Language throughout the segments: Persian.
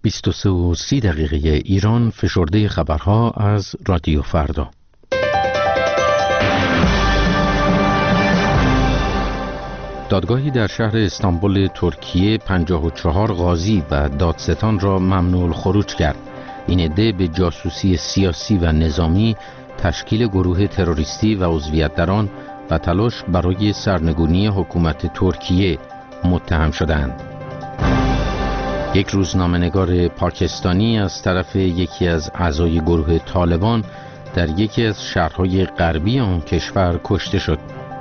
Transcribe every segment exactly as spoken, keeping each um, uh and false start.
بیست و سه و سی دقیقه ایران، فشرده خبرها از رادیو فردا. دادگاهی در شهر استانبول ترکیه پنجاه و چهار قاضی و دادستان را ممنوع الخروج کرد. این عده به جاسوسی سیاسی و نظامی، تشکیل گروه تروریستی و عضویت در آن و تلاش برای سرنگونی حکومت ترکیه متهم شدند. یک روزنامه‌نگار پاکستانی از طرف یکی از اعضای گروه طالبان در یکی از شهرهای غربی آن کشور کشته شد.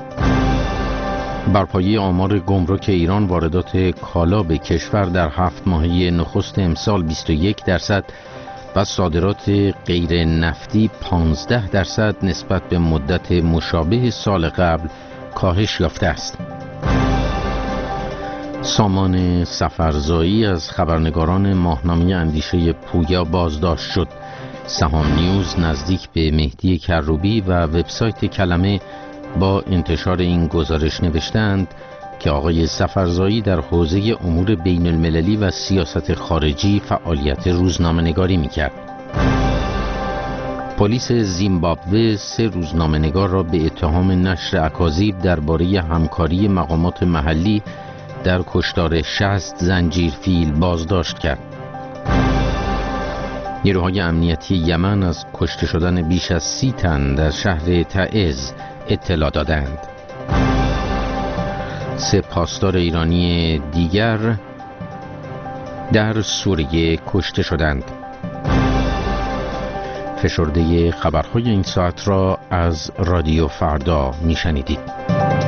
بر پایه آمار گمرک ایران، واردات کالا به کشور در هفت ماهه نخست امسال بیست و یک درصد و صادرات غیر نفتی پانزده درصد نسبت به مدت مشابه سال قبل کاهش یافته است. سامان سفرزایی از خبرنگاران ماهنامه اندیشه پویا بازداشت شد. سهام نیوز نزدیک به مهدی کروبی و وبسایت کلمه با انتشار این گزارش نوشتند که آقای سفرزایی در حوزه امور بین المللی و سیاست خارجی فعالیت روزنامه‌نگاری می‌کرد. پلیس زیمبابوه سه روزنامه‌نگار را به اتهام نشر اکاذیب درباره همکاری مقامات محلی در کشتار شصت زنجیرفیل بازداشت کرد. نیروهای امنیتی یمن از کشته شدن بیش از سی تن در شهر تعز اطلاع دادند. سه پاسدار ایرانی دیگر در سوریه کشته شدند. فشرده خبرهای این ساعت را از رادیو فردا میشنیدید.